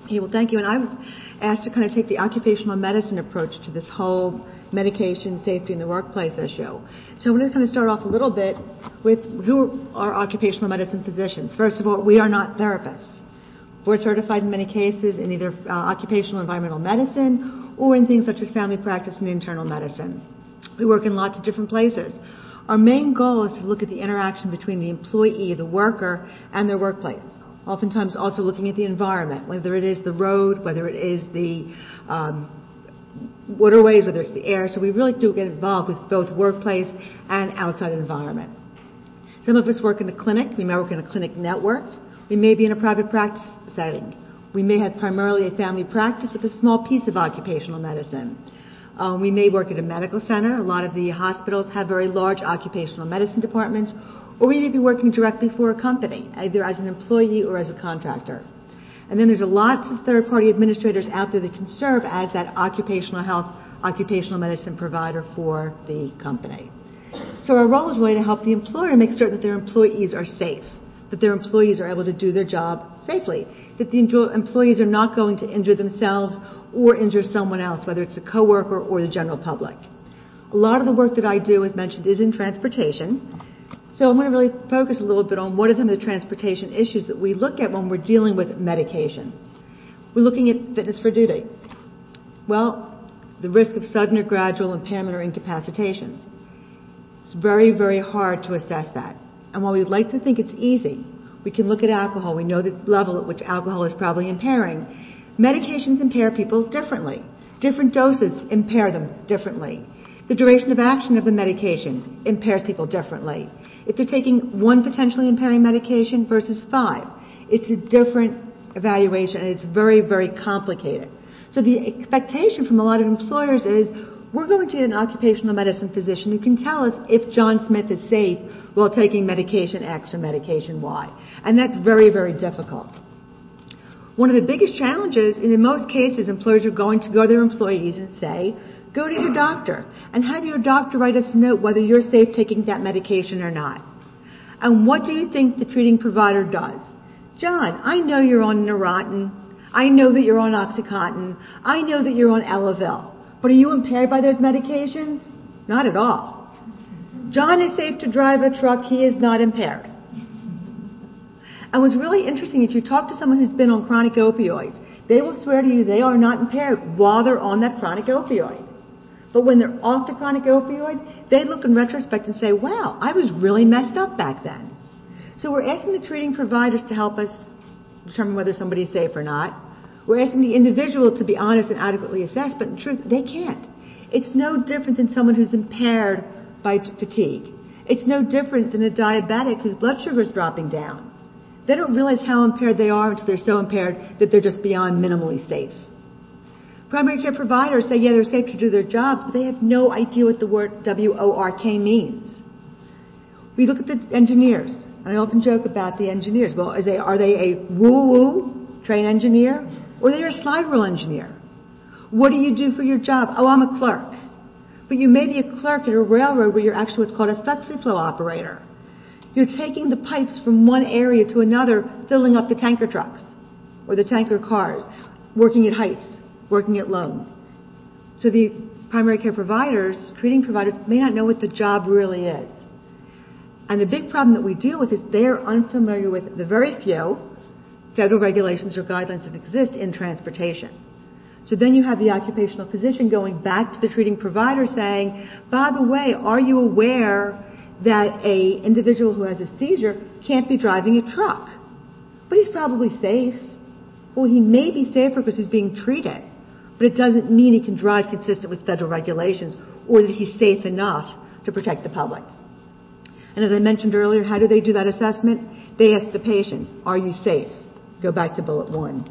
Okay, well, thank you. And I was asked to kind of take the occupational medicine approach to this whole medication safety in the workplace issue. So I want to kind of start off a little bit with who are occupational medicine physicians. First of all, we are not therapists. Board certified in many cases in either occupational environmental medicine or in things such as family practice and internal medicine. We work in lots of different places. Our main goal is to look at the interaction between the employee, the worker, and their workplace. Oftentimes also looking at the environment, whether it is the road, whether it is the waterways, whether it's the air. So we really do get involved with both workplace and outside environment. Some of us work in a clinic. We may work in a clinic network. We may be in a private practice setting. We may have primarily a family practice with a small piece of occupational medicine. We may work at a medical center. A lot of the hospitals have very large occupational medicine departments. Or we may be working directly for a company, either as an employee or as a contractor. And then there's lots of third-party administrators out there that can serve as that occupational health, occupational medicine provider for the company. So our role is really to help the employer make certain that their employees are safe, that their employees are able to do their job safely, that the employees are not going to injure themselves or injure someone else, whether it's a coworker or the general public. A lot of the work that I do, as mentioned, is in transportation. So I'm going to really focus a little bit on what are some of the transportation issues that we look at when we're dealing with medication. We're looking at fitness for duty. Well, the risk of sudden or gradual impairment or incapacitation. It's very, very hard to assess that. And while we'd like to think it's easy, we can look at alcohol. We know the level at which alcohol is probably impairing. Medications impair people differently. Different doses impair them differently. The duration of action of the medication impairs people differently. If they're taking one potentially impairing medication versus 5, it's a different evaluation, and it's very, very complicated. So the expectation from a lot of employers is, we're going to get an occupational medicine physician who can tell us if John Smith is safe while taking medication X or medication Y. And that's very, very difficult. One of the biggest challenges, and in most cases, employers are going to go to their employees and say, go to your doctor and have your doctor write us a note whether you're safe taking that medication or not. And what do you think the treating provider does? John, I know you're on Neurontin. I know that you're on Oxycontin. I know that you're on Elavil. But are you impaired by those medications? Not at all. John is safe to drive a truck. He is not impaired. And what's really interesting, if you talk to someone who's been on chronic opioids, they will swear to you they are not impaired while they're on that chronic opioid. But when they're off the chronic opioid, they look in retrospect and say, wow, I was really messed up back then. So we're asking the treating providers to help us determine whether somebody is safe or not. We're asking the individual to be honest and adequately assess, but in truth, they can't. It's no different than someone who's impaired by fatigue. It's no different than a diabetic whose blood sugar is dropping down. They don't realize how impaired they are until they're so impaired that they're just beyond minimally safe. Primary care providers say, yeah, they're safe to do their jobs, but they have no idea what the word W-O-R-K means. We look at the engineers, and I often joke about the engineers. Well, are they a woo-woo train engineer, or are they a slide rule engineer? What do you do for your job? Oh, I'm a clerk. But you may be a clerk at a railroad where you're actually what's called a flexi flow operator. You're taking the pipes from one area to another, filling up the tanker trucks or the tanker cars, working at heights, working at low. So the primary care providers, treating providers, may not know what the job really is. And the big problem that we deal with is they're unfamiliar with the very few federal regulations or guidelines that exist in transportation. So then you have the occupational physician going back to the treating provider saying, by the way, are you aware that a individual who has a seizure can't be driving a truck? But he's probably safe. Well, he may be safer because he's being treated, but it doesn't mean he can drive consistent with federal regulations or that he's safe enough to protect the public. And as I mentioned earlier, how do they do that assessment? They ask the patient, are you safe? Go back to bullet 1.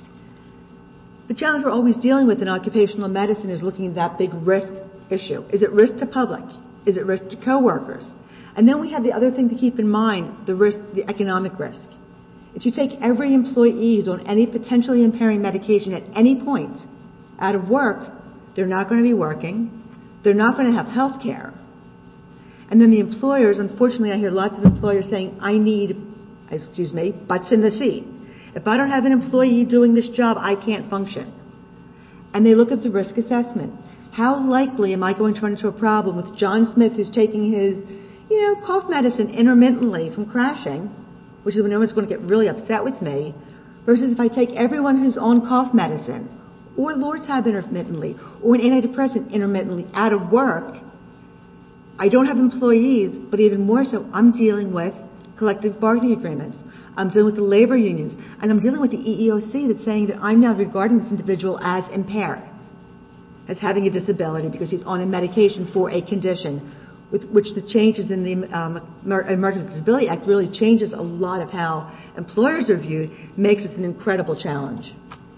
The challenge we're always dealing with in occupational medicine is looking at that big risk issue. Is it risk to public? Is it risk to coworkers? And then we have the other thing to keep in mind, the risk, the economic risk. If you take every employee who's on any potentially impairing medication at any point out of work, they're not going to be working. They're not going to have health care. And then the employers, unfortunately, I hear lots of employers saying, I need, butts in the seat. If I don't have an employee doing this job, I can't function. And they look at the risk assessment. How likely am I going to run into a problem with John Smith, who's taking his, cough medicine intermittently from crashing, which is when everyone's going to get really upset with me, versus if I take everyone who's on cough medicine or Lortab intermittently or an antidepressant intermittently out of work. I don't have employees, but even more so, I'm dealing with collective bargaining agreements. I'm dealing with the labor unions, and I'm dealing with the EEOC that's saying that I'm now regarding this individual as impaired, as having a disability because he's on a medication for a condition, with which the changes in the American Disability Act really changes a lot of how employers are viewed, makes it an incredible challenge.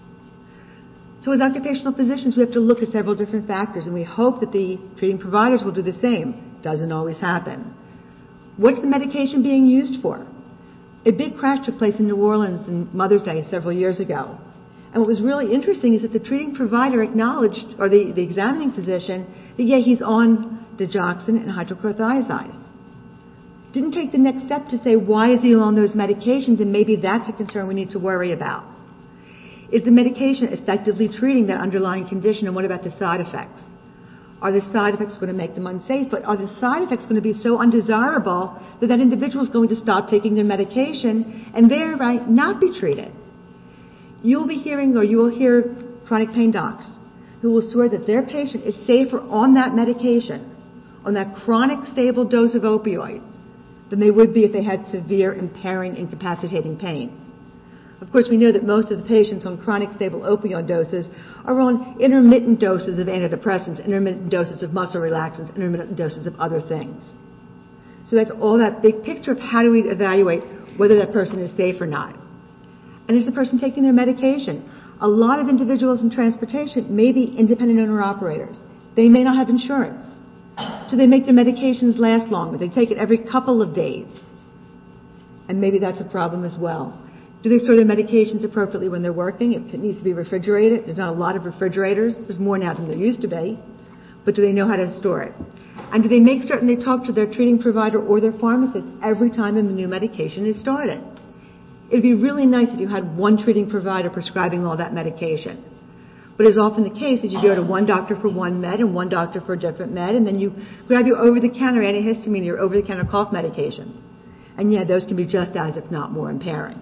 So as occupational physicians, we have to look at several different factors, and we hope that the treating providers will do the same. Doesn't always happen. What's the medication being used for? A big crash took place in New Orleans on Mother's Day several years ago. And what was really interesting is that the treating provider acknowledged, or the examining physician, that he's on digoxin and hydrochlorothiazide. Didn't take the next step to say, why is he on those medications, and maybe that's a concern we need to worry about. Is the medication effectively treating that underlying condition, and what about the side effects? Are the side effects going to make them unsafe, but are the side effects going to be so undesirable that that individual is going to stop taking their medication and thereby not be treated? You'll be hearing, or you will hear chronic pain docs who will swear that their patient is safer on that medication, on that chronic stable dose of opioids, than they would be if they had severe impairing, incapacitating pain. Of course, we know that most of the patients on chronic stable opioid doses are on intermittent doses of antidepressants, intermittent doses of muscle relaxants, intermittent doses of other things. So that's all that big picture of how do we evaluate whether that person is safe or not. And is the person taking their medication? A lot of individuals in transportation may be independent owner-operators. They may not have insurance. So they make their medications last longer. They take it every couple of days. And maybe that's a problem as well. Do they store their medications appropriately when they're working? It needs to be refrigerated. There's not a lot of refrigerators. There's more now than there used to be. But do they know how to store it? And do they make certain they talk to their treating provider or their pharmacist every time a new medication is started? It would be really nice if you had one treating provider prescribing all that medication. But as often the case is you go to one doctor for one med and one doctor for a different med, and then you grab your over-the-counter antihistamine or your over-the-counter cough medications. And those can be just as, if not more, impairing.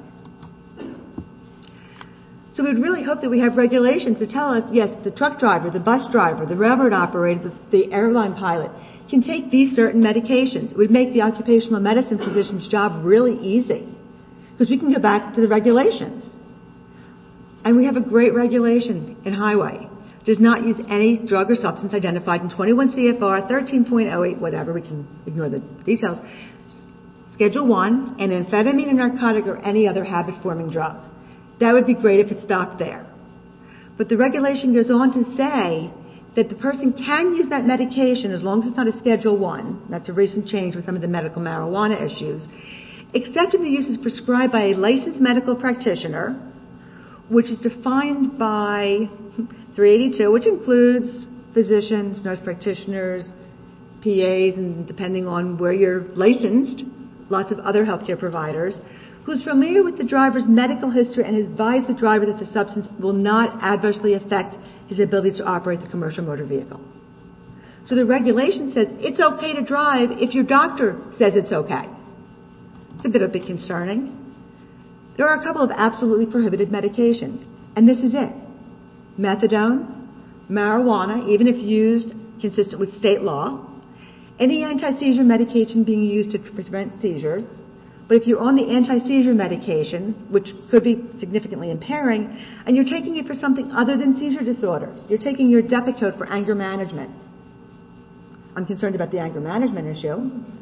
So we'd really hope that we have regulations to tell us, yes, the truck driver, the bus driver, the railroad operator, the airline pilot can take these certain medications. It would make the occupational medicine physician's job really easy because we can go back to the regulations. And we have a great regulation in highway. It does not use any drug or substance identified in 21 CFR 13.08, whatever, we can ignore the details. Schedule 1, an amphetamine, a narcotic, or any other habit-forming drug. That would be great if it stopped there. But the regulation goes on to say that the person can use that medication as long as it's not a Schedule 1. That's a recent change with some of the medical marijuana issues. Except if the use is prescribed by a licensed medical practitioner, which is defined by 382, which includes physicians, nurse practitioners, PAs, and depending on where you're licensed, lots of other healthcare providers, who's familiar with the driver's medical history and advise the driver that the substance will not adversely affect his ability to operate the commercial motor vehicle. So the regulation says it's okay to drive if your doctor says it's okay. It's a bit concerning. There are a couple of absolutely prohibited medications, and this is it. Methadone, marijuana, even if used consistent with state law, any anti-seizure medication being used to prevent seizures. But if you're on the anti-seizure medication, which could be significantly impairing, and you're taking it for something other than seizure disorders, you're taking your Depakote for anger management. I'm concerned about the anger management issue.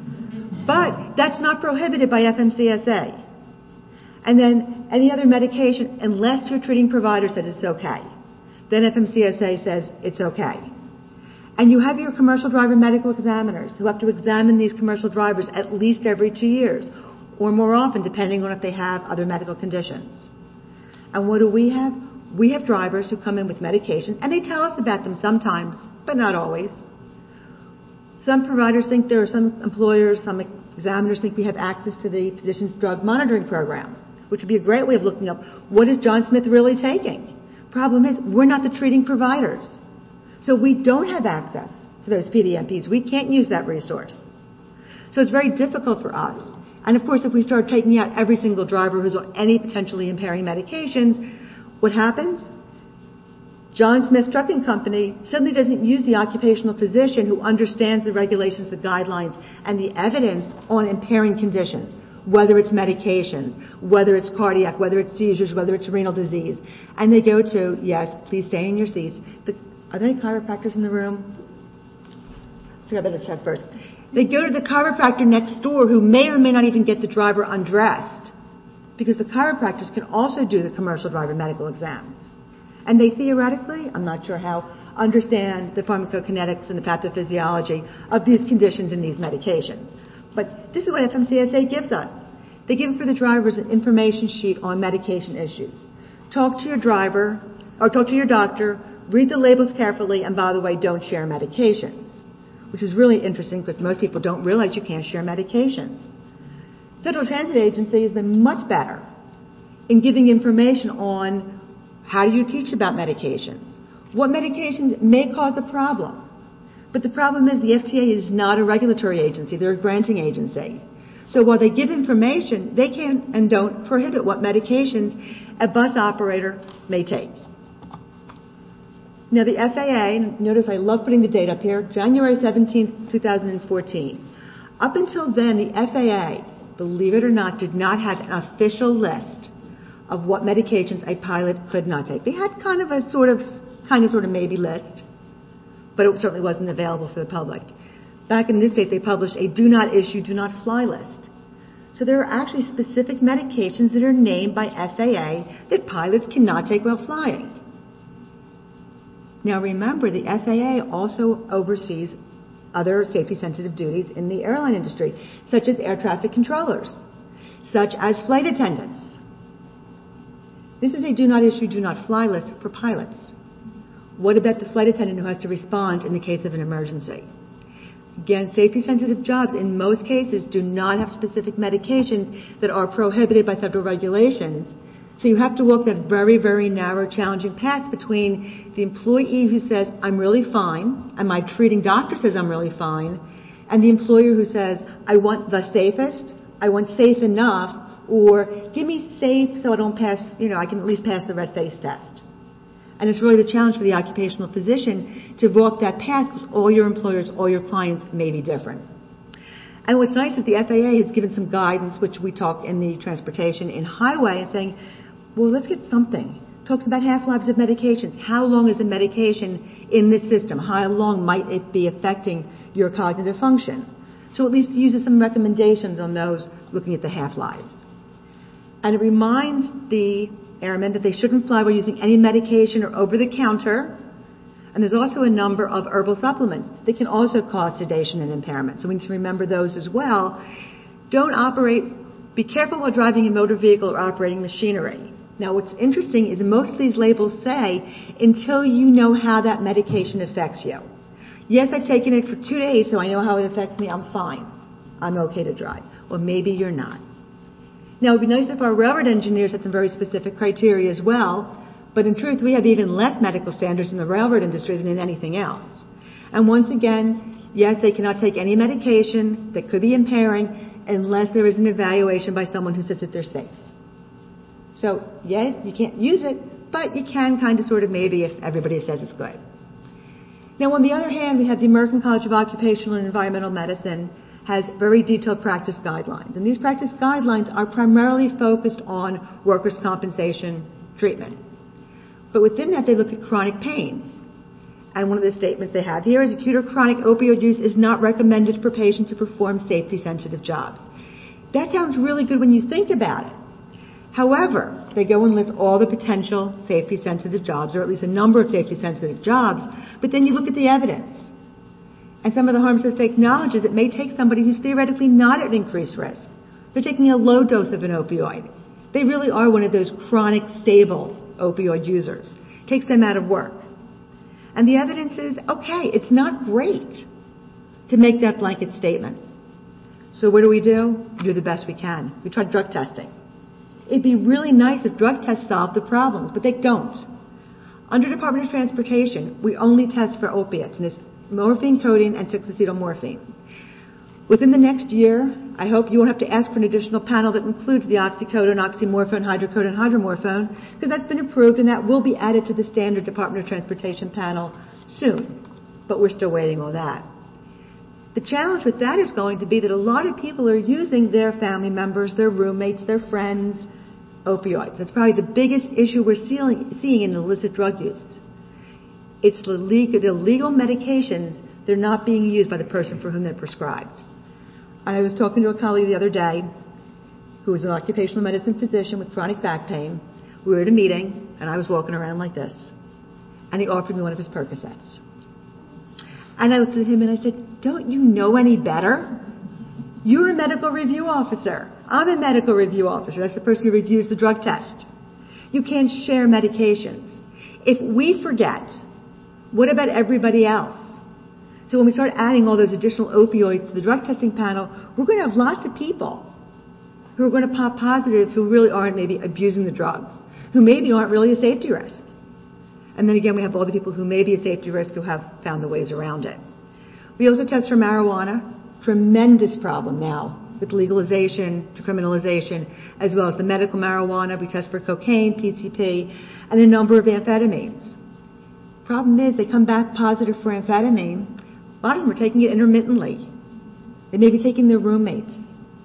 But that's not prohibited by FMCSA. And then any other medication, unless your treating provider says it's okay, then FMCSA says it's okay. And you have your commercial driver medical examiners who have to examine these commercial drivers at least every 2 years, or more often, depending on if they have other medical conditions. And what do we have? We have drivers who come in with medications, and they tell us about them sometimes, but not always. Some providers think some employers, some examiners think we have access to the physician's drug monitoring program, which would be a great way of looking up what is John Smith really taking. Problem is, we're not the treating providers. So we don't have access to those PDMPs. We can't use that resource. So it's very difficult for us. And of course, if we start taking out every single driver who's on any potentially impairing medications, what happens? John Smith Trucking Company suddenly doesn't use the occupational physician who understands the regulations, the guidelines, and the evidence on impairing conditions, whether it's medications, whether it's cardiac, whether it's seizures, whether it's renal disease. And they go to, yes, please stay in your seats. Are there any chiropractors in the room? I think I better check first. They go to the chiropractor next door who may or may not even get the driver undressed, because the chiropractors can also do the commercial driver medical exams. And they theoretically, I'm not sure how, understand the pharmacokinetics and the pathophysiology of these conditions and these medications. But this is what FMCSA gives us. They give for the drivers an information sheet on medication issues. Talk to your driver, or talk to your doctor, read the labels carefully, and by the way, don't share medications. Which is really interesting because most people don't realize you can't share medications. Federal Transit Agency has been much better in giving information on how do you teach about medications, what medications may cause a problem. But the problem is the FTA is not a regulatory agency, they're a granting agency. So while they give information, they can and don't prohibit what medications a bus operator may take. Now the FAA, notice I love putting the date up here, January 17, 2014. Up until then, the FAA, believe it or not, did not have an official list of what medications a pilot could not take. They had kind of a sort of maybe list, but it certainly wasn't available for the public. Back in this date, they published a do not issue, do not fly list. So there are actually specific medications that are named by FAA that pilots cannot take while flying. Now remember, the FAA also oversees other safety-sensitive duties in the airline industry, such as air traffic controllers, such as flight attendants. This is a do not issue, do not fly list for pilots. What about the flight attendant who has to respond in the case of an emergency? Again, safety-sensitive jobs in most cases do not have specific medications that are prohibited by federal regulations. So you have to walk that very, very narrow, challenging path between the employee who says, I'm really fine, and my treating doctor says I'm really fine, and the employer who says, I want the safest, I want safe enough, or give me safe so I don't pass, I can at least pass the red face test. And it's really the challenge for the occupational physician to walk that path because all your employers, all your clients may be different. And what's nice is the FAA has given some guidance, which we talk in the transportation in highway, and saying, well, let's get something. Talks about half-lives of medications. How long is a medication in this system? How long might it be affecting your cognitive function? So at least uses some recommendations on those looking at the half-lives. And it reminds the airmen that they shouldn't fly while using any medication or over-the-counter. And there's also a number of herbal supplements that can also cause sedation and impairment. So we need to remember those as well. Be careful while driving a motor vehicle or operating machinery. Now what's interesting is most of these labels say, until you know how that medication affects you. Yes, I've taken it for 2 days, so I know how it affects me, I'm fine. I'm okay to drive. Well, maybe you're not. Now it would be nice if our railroad engineers had some very specific criteria as well, but in truth we have even less medical standards in the railroad industry than in anything else. And once again, yes, they cannot take any medication that could be impairing unless there is an evaluation by someone who says that they're safe. So, yes, you can't use it, but you can maybe if everybody says it's good. Now, on the other hand, we have the American College of Occupational and Environmental Medicine has very detailed practice guidelines. And these practice guidelines are primarily focused on workers' compensation treatment. But within that, they look at chronic pain. And one of the statements they have here is acute or chronic opioid use is not recommended for patients who perform safety-sensitive jobs. That sounds really good when you think about it. However, they go and list all the potential safety-sensitive jobs, or at least a number of safety-sensitive jobs, but then you look at the evidence. And some of the harms this acknowledges it may take somebody who's theoretically not at increased risk. They're taking a low dose of an opioid. They really are one of those chronic, stable opioid users. Takes them out of work. And the evidence is, okay, it's not great to make that blanket statement. So what do? We do the best we can. We try drug testing. It'd be really nice if drug tests solved the problems, but they don't. Under Department of Transportation, we only test for opiates, and it's morphine, codeine, and 6-acetylmorphine. Within the next year, I hope you won't have to ask for an additional panel that includes the oxycodone, oxymorphone, hydrocodone, hydromorphone, because that's been approved and that will be added to the standard Department of Transportation panel soon. But we're still waiting on that. The challenge with that is going to be that a lot of people are using their family members, their roommates, their friends, opioids. That's probably the biggest issue we're seeing in illicit drug use. It's the illegal medications, they're not being used by the person for whom they're prescribed. I was talking to a colleague the other day who was an occupational medicine physician with chronic back pain. We were at a meeting, and I was walking around like this. And he offered me one of his Percocets. And I looked at him and I said, don't you know any better? You're a medical review officer. I'm a medical review officer. That's the person who reviews the drug test. You can't share medications. If we forget, what about everybody else? So when we start adding all those additional opioids to the drug testing panel, we're going to have lots of people who are going to pop positive who really aren't maybe abusing the drugs, who maybe aren't really a safety risk. And then again, we have all the people who may be a safety risk who have found the ways around it. We also test for marijuana. Tremendous problem now with legalization, decriminalization, as well as the medical marijuana. We test for cocaine, PCP, and a number of amphetamines. Problem is, they come back positive for amphetamine. A lot of them are taking it intermittently. They may be taking their roommates.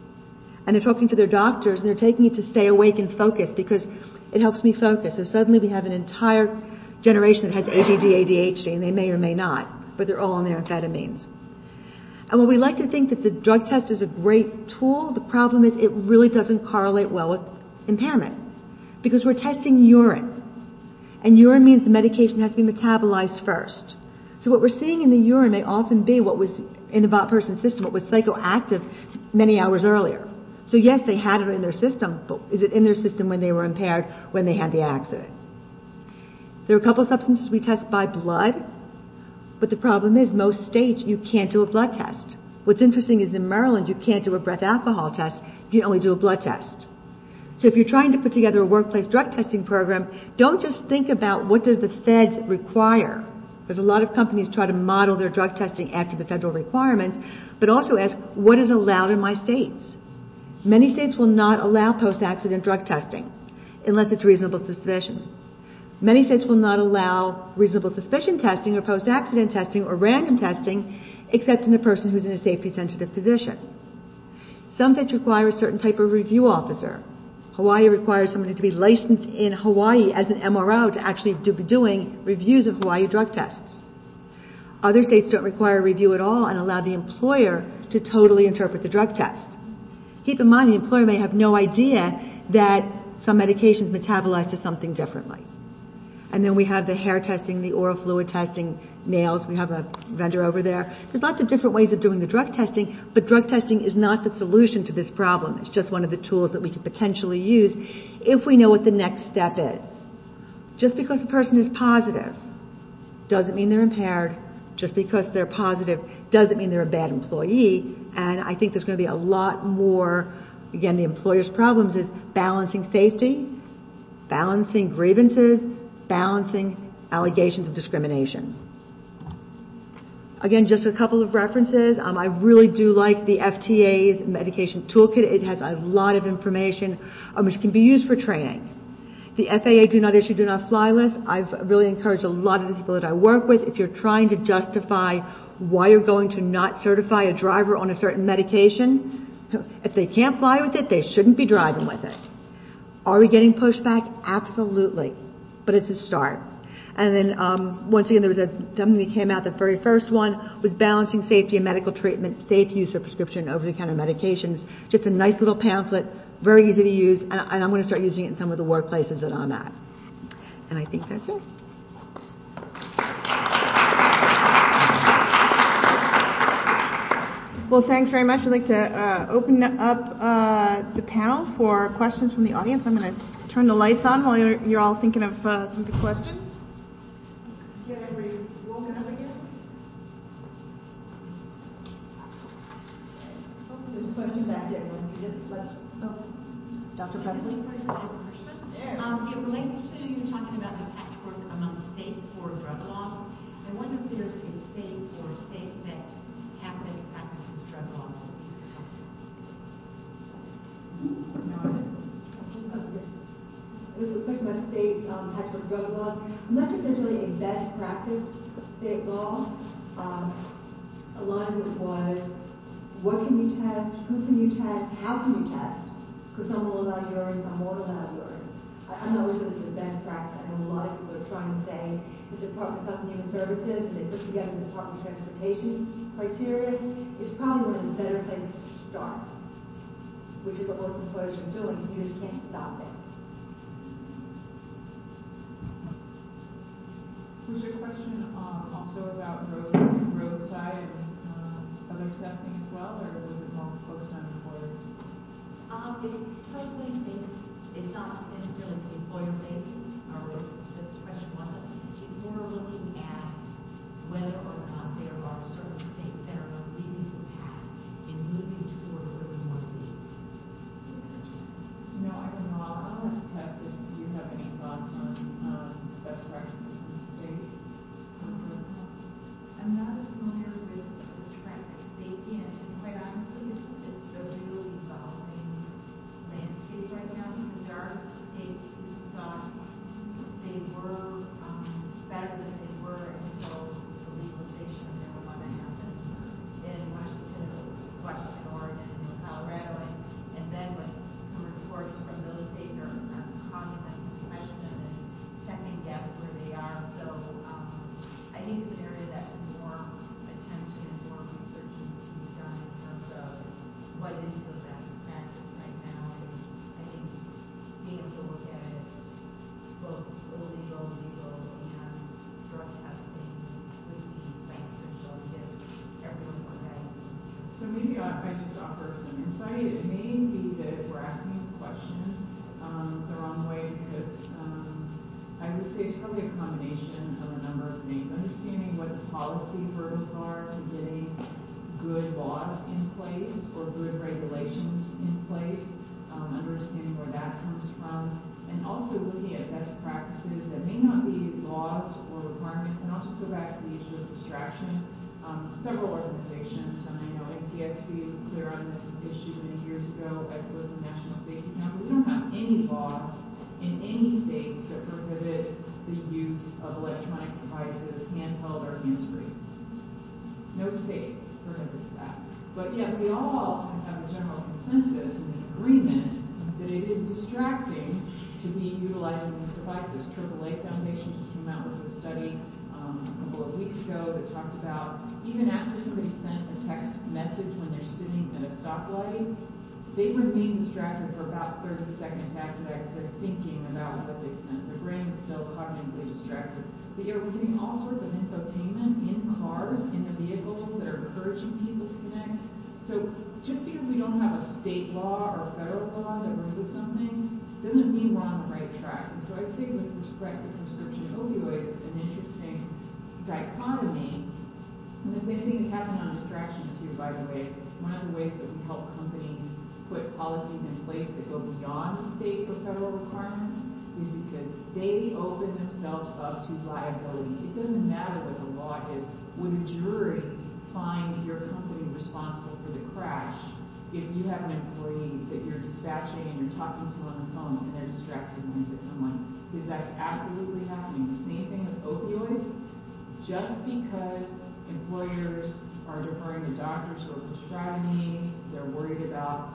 And they're talking to their doctors, and they're taking it to stay awake and focus because it helps me focus. So suddenly we have an entire generation that has ADD, ADHD, and they may or may not, but they're all on their amphetamines. And while we like to think that the drug test is a great tool, the problem is it really doesn't correlate well with impairment because we're testing urine. And urine means the medication has to be metabolized first. So what we're seeing in the urine may often be what was in the person's system, what was psychoactive many hours earlier. So yes, they had it in their system, but is it in their system when they were impaired, when they had the accident? There are a couple of substances we test by blood, but the problem is most states you can't do a blood test. What's interesting is in Maryland you can't do a breath alcohol test, you can only do a blood test. So if you're trying to put together a workplace drug testing program, don't just think about what does the feds require. Because a lot of companies try to model their drug testing after the federal requirements, but also ask what is allowed in my states. Many states will not allow post-accident drug testing unless it's reasonable suspicion. Many states will not allow reasonable suspicion testing or post-accident testing or random testing except in a person who's in a safety-sensitive position. Some states require a certain type of review officer. Hawaii requires somebody to be licensed in Hawaii as an MRO to actually be doing reviews of Hawaii drug tests. Other states don't require a review at all and allow the employer to totally interpret the drug test. Keep in mind the employer may have no idea that some medications metabolize to something differently. And then we have the hair testing, the oral fluid testing, nails. We have a vendor over there. There's lots of different ways of doing the drug testing, but drug testing is not the solution to this problem. It's just one of the tools that we could potentially use if we know what the next step is. Just because a person is positive doesn't mean they're impaired. Just because they're positive doesn't mean they're a bad employee. And I think there's going to be a lot more, again, the employer's problems is balancing safety, balancing grievances, balancing allegations of discrimination. Again, just a couple of references. I really do like the FTA's medication toolkit. It has a lot of information which can be used for training. The FAA do not issue, do not fly list. I've really encouraged a lot of the people that I work with. If you're trying to justify why you're going to not certify a driver on a certain medication, if they can't fly with it, they shouldn't be driving with it. Are we getting pushback? Absolutely. But it's a start. And then once again, there was something that came out. The very first one was balancing safety and medical treatment, safe use of prescription over-the-counter medications. Just a nice little pamphlet, very easy to use, and I'm going to start using it in some of the workplaces that I'm at. And I think that's it. Well, thanks very much. I'd like to open up the panel for questions from the audience. I'm going to turn the lights on while you're all thinking of some good questions. Get everybody woken up again? There's a question back there. Dr. Presley? It relates to you talking about the patchwork among states for drug laws. I wonder if there's a state or states that have best practices drug laws. It was a question about state patchwork drug laws. I'm not sure if there's really a best practice state law. A lot of it was, what can you test, who can you test, how can you test? Because some will allow urine, some won't allow urine. I'm not really sure it's the best practice. I know a lot of people are trying to say the Department of Health and Human Services, and they put together the Department of Transportation criteria, is probably one of the better places to start, which is what most employers are doing. You just can't stop it. Was your question also about roadside and other testing as well, or was it more focused on employers? It's totally based. It's not necessarily employer-based, or the question wasn't. It's more looking at whether or not there are certain states that are leading the path in moving toward where we want to be. I don't know. I'll ask Tess if you have any thoughts on best practices in the state. I'm not as familiar with the track safety, and quite honestly, it's a really evolving landscape right now, because there are states who thought they were better than they were until the legalization of marijuana happened in Washington, Oregon, and Colorado, and then when some reports from those states are causing them to question and second guess where they are. So I think it's an area that more attention and more research needs to be done in terms of what is the best practice right now. And I think being able to look at it both illegal, legal, and drug testing would be beneficial to give everyone more guidance. So maybe I just offer some insight. It may be that we're asking the question the wrong way, because I would say it's probably a combination of a number of things. Understanding what the policy hurdles are to getting good laws in place or good regulations in place, understanding where that comes from, and also looking at best practices that may not be laws or requirements. And I'll just go back to the issue of distraction. Several organizations, and I know NTSB was clear on this issue many years ago, as was the National Safety Council. We don't have any laws in any states that prohibit the use of electronic devices, handheld or hands-free. No state prohibits that. But yet we all have a general consensus and an agreement that it is distracting to be utilizing these devices. AAA Foundation just came out with a study a couple of weeks ago that talked about even after somebody sent a text message when they're sitting at a stoplight, they remain distracted for about 30 seconds after that because they're thinking about what they sent. Their brain is still cognitively distracted. But yeah, we're getting all sorts of infotainment in cars, in the vehicles that are encouraging people to connect. So just because we don't have a state law or a federal law that prohibits something doesn't mean we're on the right track. And so I'd say with respect to prescription opioids, it's an interesting dichotomy. And the same thing is happening on distraction too, by the way. One of the ways that we help companies put policies in place that go beyond state or federal requirements is because they open themselves up to liability. It doesn't matter what the law is. Would a jury find your company responsible for the crash if you have an employee that you're dispatching and you're talking to on the phone and they're distracted when you hit someone? Because that's absolutely happening. The same thing with opioids. Just because employers are deferring to doctors who are prescribing these, they're worried about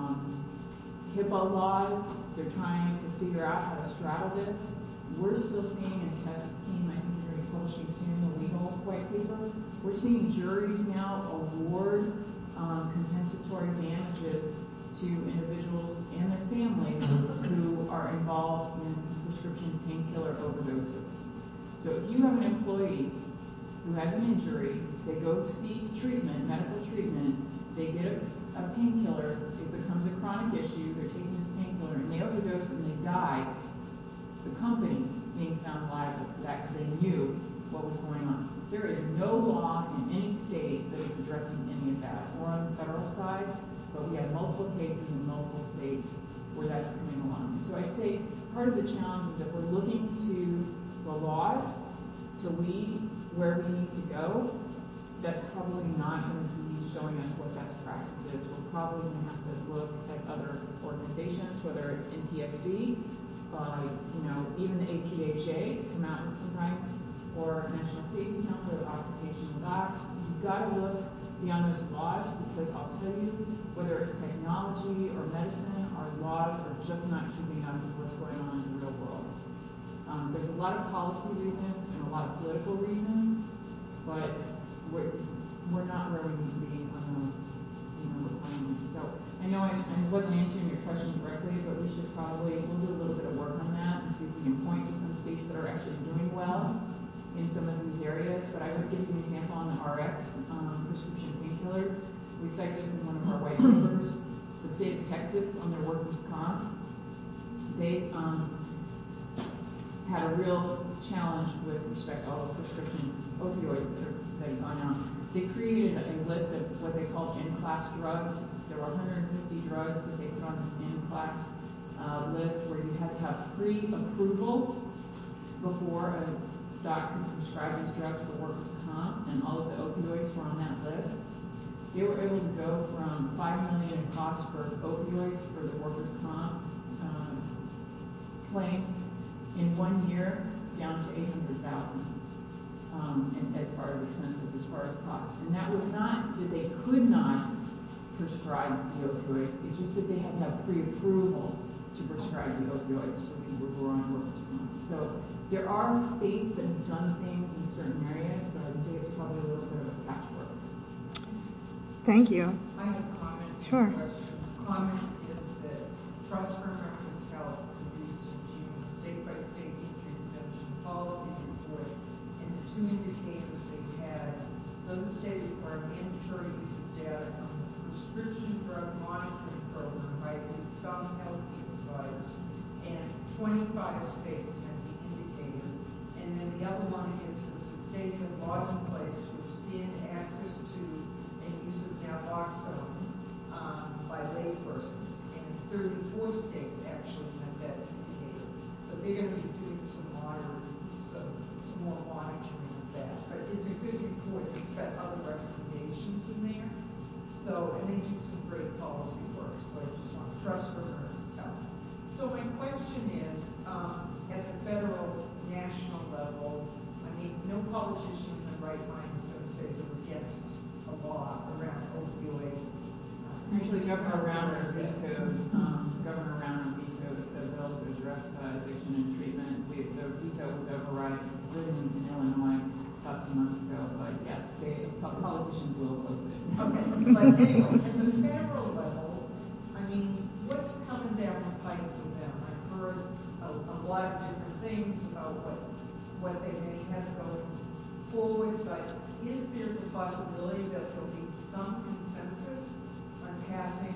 HIPAA laws, they're trying to figure out how to straddle this. We're still seeing, and Tess' team, I think they're going to be publishing soon the legal white paper, we're seeing juries now award compensatory damages to individuals and their families who are involved in prescription painkiller overdoses. So if you have an employee who has an injury, they go seek treatment, medical treatment, they get a painkiller, it becomes a chronic issue, they're taking this painkiller, and they overdose and they die, the company is being found liable for that because they knew what was going on. There is no law in any state that is addressing any of that, or on the federal side, but we have multiple cases in multiple states where that's coming along. So I'd say part of the challenge is that we're looking to the laws to lead where we need to go. That's probably not going to be showing us what best practice is. We're probably going to have to look at other organizations, whether it's NTSB, even the APHA come out sometimes, or National Safety Council, occupational docs. You've got to look beyond those laws, because I'll tell you, whether it's technology or medicine, our laws are just not keeping up with what's going on in the real world. There's a lot of policy reasons and a lot of political reasons, but we're not where we need to be on those requirements. So I know I wasn't answering your question directly, but we'll do a little bit of work on that and see if we can point to some states that are actually doing well in some of these areas. But I would give you an example on the RX, prescription painkillers. We cite this in one of our white papers. The state of Texas, on their workers' comp, they had a real challenge with respect to all the prescription opioids that have gone out. They created a list of what they called in-class drugs. There were 150 drugs that they put on this in-class list, where you had to have pre-approval before a doctor could prescribe these drugs for workers' comp, and all of the opioids were on that list. They were able to go from $5 million in costs for opioids for the workers' comp claims in 1 year down to $800,000 as far as expenses, as far as costs. And that was not that they could not prescribe the opioids, it's just that they had to have pre-approval to prescribe the opioids for people who are on workers' comp. So there are states that have done things in certain areas, but I'd say it's probably a little bit of a patchwork. Thank you. I have a comment. Sure. Comment is that Trust for America's Health produced in June a state-by-state injury prevention policy report, and the two indicators they had, does the state require mandatory use of data on the prescription drug monitoring program by at least some healthcare providers, and 25 states have the indicator, and then the other one is that the state have laws in place to extend access to and use of naloxone by laypersons, and 34 states actually have that indicator. So they're going to be doing some more monitoring of that. But it's a good report. It's got other recommendations in there. So, and they do some great policy work. So I just want to trust for America's Health. So my question is, at the federal, national level, I mean, no politician in their right mind is going to say they're against a law around opioid. Actually, Governor Rauner vetoed the bill to address addiction and treatment. The veto was overridden in Illinois about 2 months ago, but yes, politicians will oppose it. Okay, but anyway, at the federal level, I mean, what's coming down the pipe with them? I've heard a lot of different things about what they may have going forward, but is there the possibility that there'll be some consensus on passing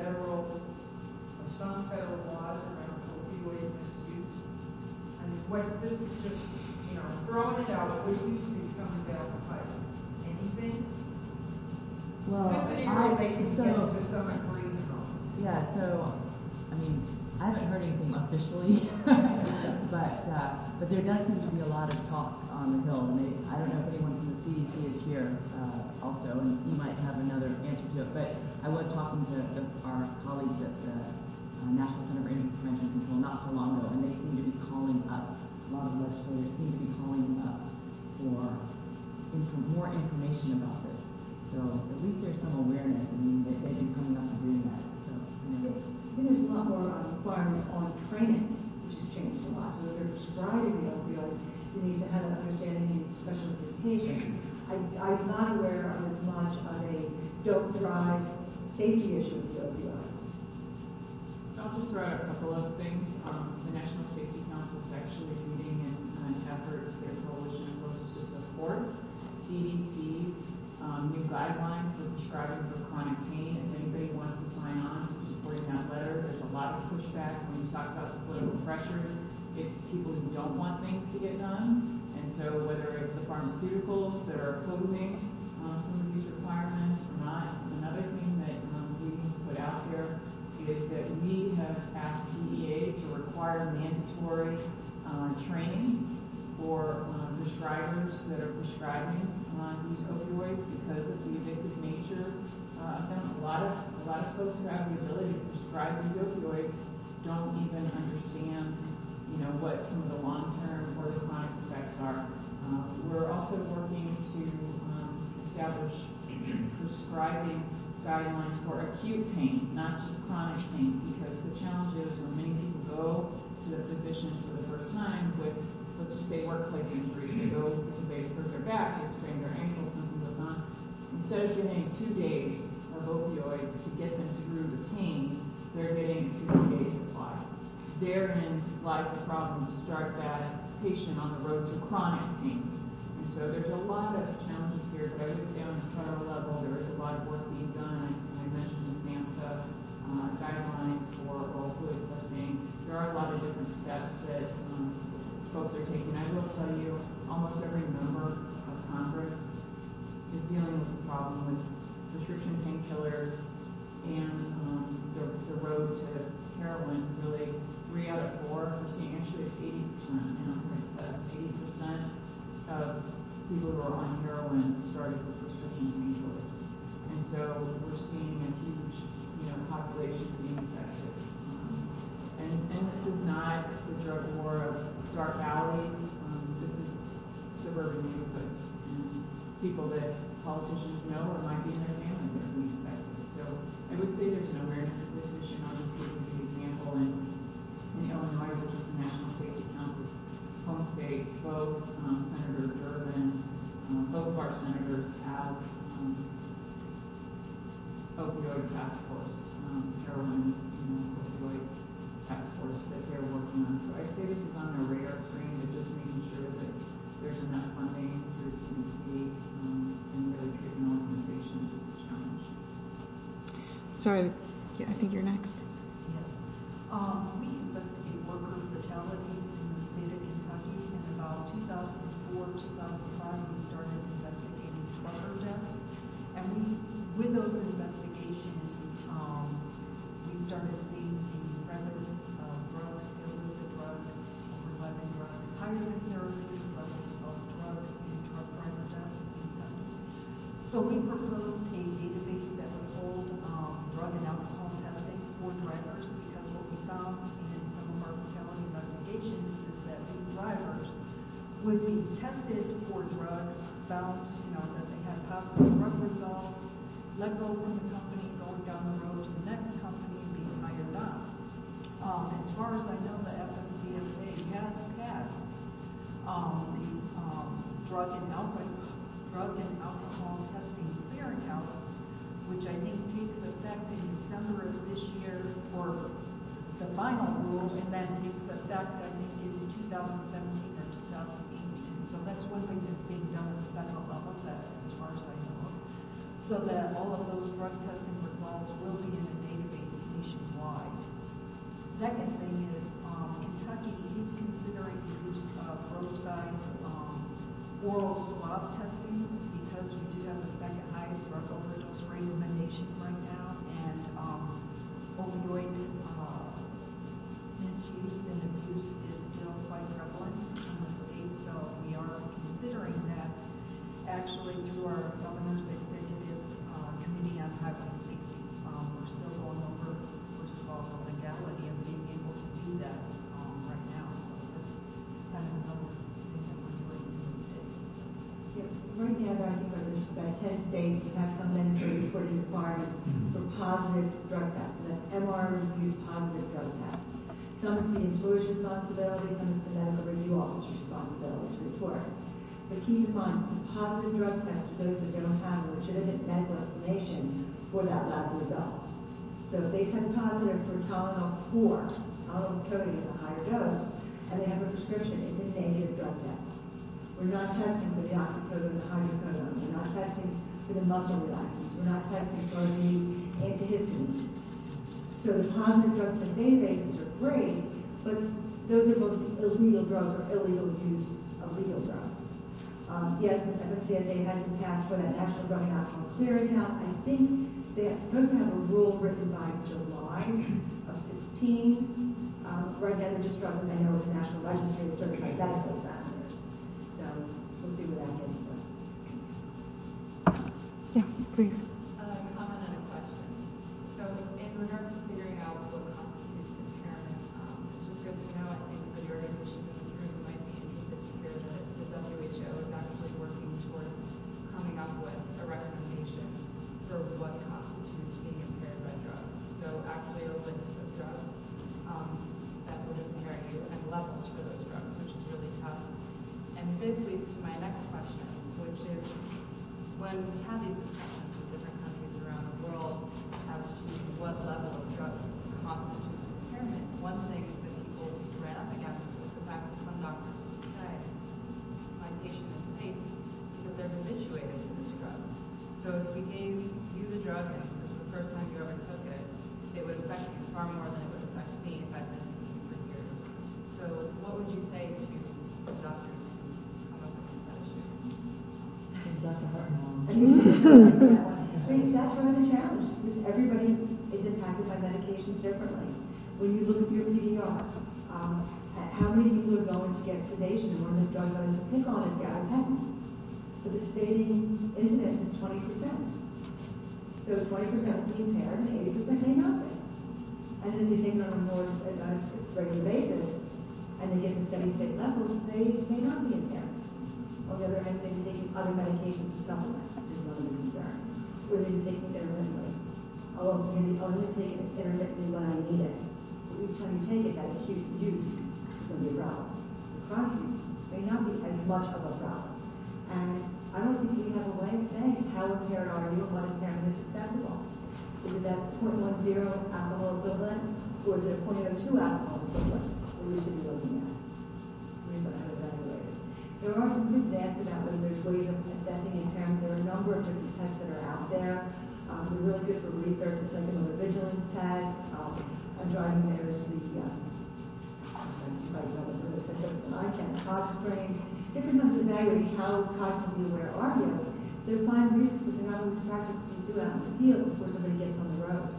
some federal laws around opioid misuse? I mean, this is just, throwing it out. What do you see coming down the pipe? Anything? Well, they can get to some agreement on. Yeah, so, I mean, I haven't heard anything officially, but there does seem to be a lot of talk on the Hill, and I don't know if anyone from the CDC is here also, and you might have another answer to it, but I was talking to our colleagues at the National Center for Injury Prevention and Control not so long ago, and they seem to be calling up, a lot of legislators seem to be calling up for more information about this. So at least there's some awareness, and they've been coming up and doing that. So, There's a lot more requirements on training, which has changed a lot. So if they're prescribing the opioids, you need to have an understanding and special education. I'm not aware of as much of a don't drive safety issue with the opioids. So I'll just throw out a couple of things. The National Safety Council is actually leading an effort to get a coalition of folks to support CDC's new guidelines for prescribing for chronic pain. If anybody wants to sign on to supporting that letter, there's a lot of pushback when you talk about the political pressures. It's people who don't want things to get done. And so whether it's the pharmaceuticals that are opposing some of these requirements or not, another thing that we put out there is that we have require mandatory training for prescribers that are prescribing these opioids because of the addictive nature. I found a lot of folks who have the ability to prescribe these opioids don't even understand, what some of the long-term or the chronic effects are. We're also working to establish prescribing guidelines for acute pain, not just chronic pain, because the challenge is when many people go to the physician for the first time with, let's just say, workplace injuries, they go because they hurt their back, they sprain their ankle, something goes on. Instead of getting 2 days of opioids to get them through the pain, they're getting 50 days supply. Therein lies the problem to start that patient on the road to chronic pain. And so there's a lot of challenges here, but I would say on the federal level there is a lot of work being done. I mentioned the SAMHSA guidelines for opioid testing. There are a lot of different steps that folks are taking. I will tell you, almost every member of Congress is dealing with the problem with prescription painkillers and the road to heroin. Really, 3 out of 4, we're seeing actually it's 80% now. 80% of people who are on heroin started with prescription painkillers, and so we're seeing a huge, population being affected. And this is not the drug war of dark alleys. This is suburban neighborhoods and people that politicians know or might be in their family that are being affected. So I would say there's an awareness of this issue. And I'll just give you an example. In Illinois, which is the National Safety Council's home state, both Senator Durbin, both of our senators have opioid task force, heroin opioid task force that they're working on. So I'd say this is on their radar screen, but just making sure that there's enough funding through CDC and really treatment organizations is a challenge. Sorry, I think you're next. Yes. We investigate worker fatalities in the state of Kentucky. In about 2004, 2005, we started investigating trucker deaths. And with those investigations, we started seeing the prevalence of drugs, illicit drugs, overlapping drugs, higher than therapeutic levels of drugs in truck driver deaths in Kentucky. So we proposed a database that would hold drug and alcohol testing for drivers, because what we found in some of our fatality investigations is that these drivers would be tested for drugs, found that they had positive drug results, let go from the company, going down the road to the next company and being hired on. As far as I know, the FMCSA has passed the drug and alcohol testing clearinghouse, which I think takes effect in December of this year for the final rule, and then takes effect, I think, in 2017 or 2018. So that's one thing that's being done at the federal level, as far as I know, so that all of those drug testing results will be in a database nationwide. Second thing is Kentucky is considering the use of roadside oral swab testing, because we do have the second highest drug overdose rate in the nation right now, and opioid misuse and abuse is still quite prevalent in the state. So we are considering that actually through our governor's executive committee on highway safety. We're still going over, first of all, the legality of being able to do that right now. So that's kind of another thing that we're doing in the state. Yeah, right now, I think there's about 10 states that have some mandatory reporting requirements for positive drug tests. That's MR-reviewed positive drug tests. Some is the employer's responsibility, some is the medical review officer's responsibility to report. But keep in mind, the positive drug test for those that don't have a legitimate medical explanation for that lab result. So if they test positive for Tylenol 4, Tylenol codeine at a higher dose, and they have a prescription, it's a negative drug test. We're not testing for the oxycodone, the hydrocodone. We're not testing for the muscle relaxants. We're not testing for the antihistamine. So the positive drug test databases are great, but those are both illegal drugs or illegal use of legal drugs. Yes, the FMCSA hasn't passed for that National Drug and Alcohol Clearinghouse. I think they're supposed to have a rule written by July of 16. Right now, they're just struggling, I know, with the National Registry of Certified Medical Examiners. So we'll see where that gets to. Yeah, please. Comment and a question. So in regards to figuring out what constitutes impairment, it's just good to know, I think, for the organization in this room might be interested to hear that the WHO is actually working towards coming up with a recommendation for what constitutes being impaired by drugs. So actually a list of drugs that would impair you and levels for those drugs, which is really tough. And this leads to my next question, which is when we have these discussions with different countries around the world as to what level of drugs constitutes impairment, one thing that people ran up against was the fact that some doctors would say, my patient is safe because they're habituated to this drug. So if we gave you the drug and this was the first time you ever took it, it would affect you far more than it would affect me if I've been taking it for years. So what would you say to doctors who come up against that issue? Dr. Hartman. I think that's one of the challenges, because everybody is impacted by medications differently. When you look at your PDR, how many people are going to get sedation, and one of the drugs I like to pick on is gabapentin. But the stating incidence is 20%. So 20% will be impaired, and 80% may not be. And then they take it on a more regular basis, and they get to steady state levels, they may not be impaired. On the other hand, they're taking other medications to supplement, which is one of the concerns. Or they're taking it intermittently. Oh, I'm only taking it intermittently when I need it. But each time you take it, that acute use is going to be a problem. The chronic use may not be as much of a problem. And I don't think we have a way of saying how impaired are you and what impairment is acceptable. Is it that 0.10 alcohol equivalent, or is it a 0.02 alcohol equivalent that we should be looking at? Here's what I would evaluate it. There are some things asked about whether there's ways of assessing impairment. There are a number of different tests that are out there. They're really good for research. It's like another vigilance test. I'm driving there's the COG strain. Different ones evaluating how cognitively aware are you. They're fine research, but they're not always practical to do out in the field before somebody gets on the road.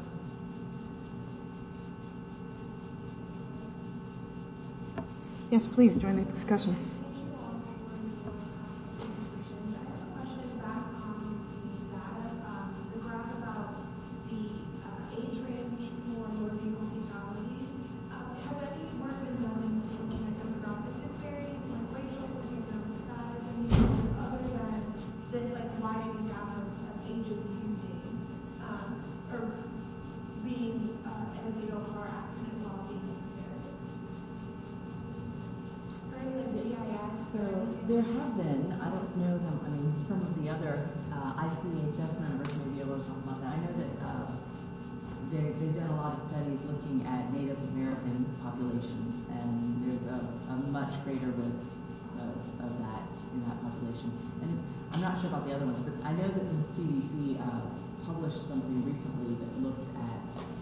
Yes, please join the discussion. So there have been, I don't know them, I mean, some of the other ICHS members may be able to talk about that. I know that they've done a lot of studies looking at Native American populations, and there's a much greater risk of that in that population. And I'm not sure about the other ones, but I know that the CDC published something recently that looked at,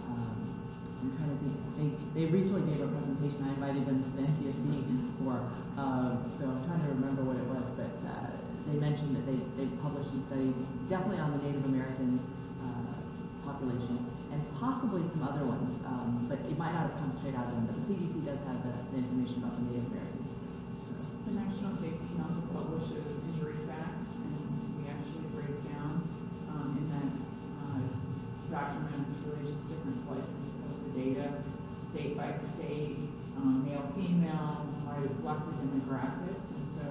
I'm trying to think, they recently gave a presentation. I invited them to the NTSB for, so I'm trying to remember what it was, but they mentioned that they've published some studies, definitely on the Native American population, and possibly some other ones, but it might not have come straight out of them, but the CDC does have the information about the Native Americans. The National Safety Council publishes injury facts, and we actually break down in that document. It's really just different slices of the data, state by state, male, female, by what the demographics. And so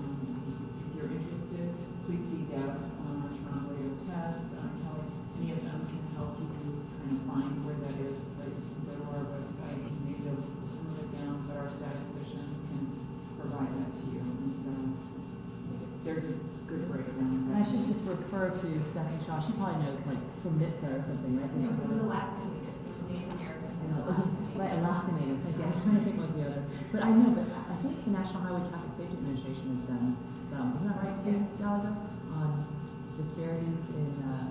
if you're interested, please see Deb on our Toronto Radio test. Kelly, any of them can help you kind of find where that is, but you can go to our website and maybe they'll put some of it down, but our statisticians can provide that to you. And so there's a good breakdown. And I should just refer to Stephanie Shaw. She probably knows, like, from NITSA or something, right? No, it was Alaska Native. It was Native American. Right, Alaska Native. Okay, I was trying to think what the other. But I know, but I think the National Highway Traffic Safety Administration has done some, isn't that right, Steve Gallagher? On disparities in,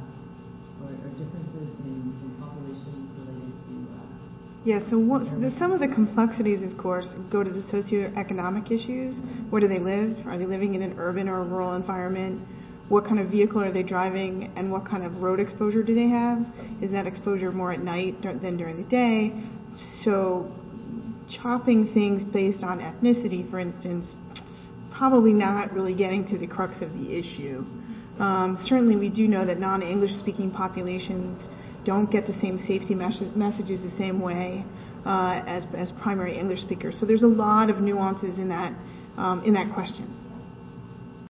or differences in populations related to. Yeah, so some of the complexities, of course, go to the socioeconomic issues. Where do they live? Are they living in an urban or a rural environment? What kind of vehicle are they driving, and what kind of road exposure do they have? Is that exposure more at night than during the day? So chopping things based on ethnicity, for instance, probably not really getting to the crux of the issue. Certainly we do know that non-English speaking populations don't get the same safety messages the same way as primary English speakers. So there's a lot of nuances in that question.